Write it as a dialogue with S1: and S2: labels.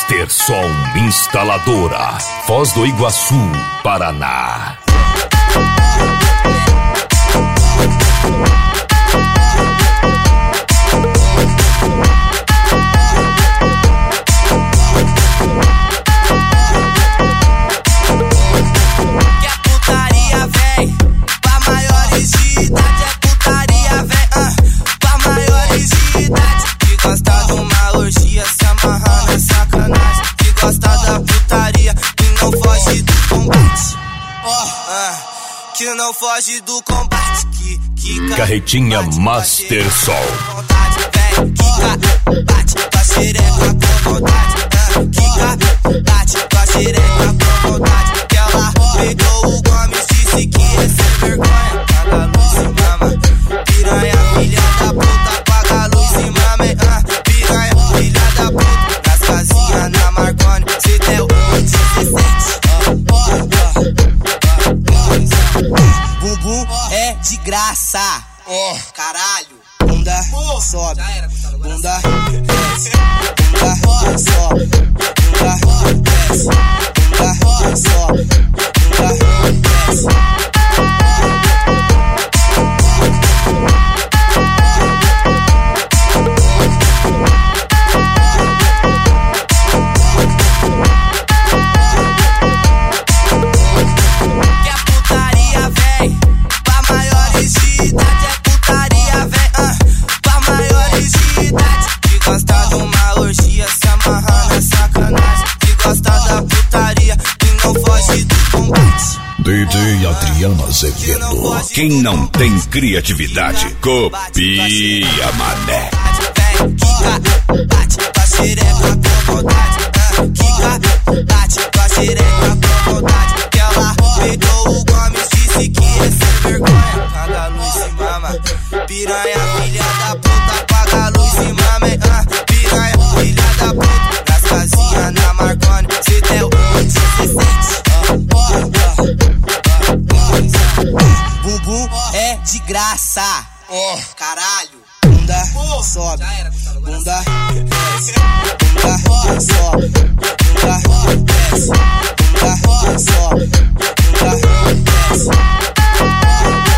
S1: Master Som Instaladora, Foz do Iguaçu, Paraná.
S2: Que não foge do combate, que
S1: Carretinha Master Som.
S2: Kika, bate tua xereca com vontade. Kika, bate tua xereca com vontade. Que ela pegou o Gomes, disse que é sem vergonha. Paga a luz e mama, piranha, filha da puta. Paga a luz e mama, piranha, filha da puta. Nas casinhas na Marconi, cê deu 17. Bumbum é de graça. Caralho. Bunda sobe, bunda desce, bunda sobe, bunda desce, bunda sobe, bunda desce.
S1: DJ Adriano Azevedo. Quem não tem criatividade, copia, mané.
S2: Kika, bate tua xereca com vontade. Kika, bate tua xereca com vontade. Que ela pegou o Gomes, disse que é sem vergonha. Paga a luz e mama, piranha, filha da puta. Paga a luz e mama, piranha, filha da puta. Nas casinhas na Marconi, cê deu 17. Bumbum é de graça. Caralho. Bunda sobe, bunda desce, bunda sobe, bunda desce, bunda sobe, bunda desce.